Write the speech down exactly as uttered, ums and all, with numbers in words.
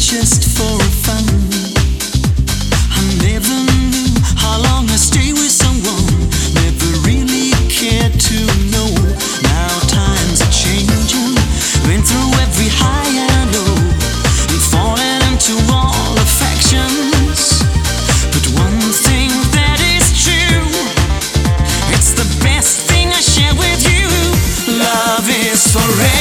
just for fun. I never knew how long I stay with someone. Never really cared to know. Now times are changing. Been through every high and low, and fallen into all affections. But one thing that is true, it's the best thing I share with you. Love is forever.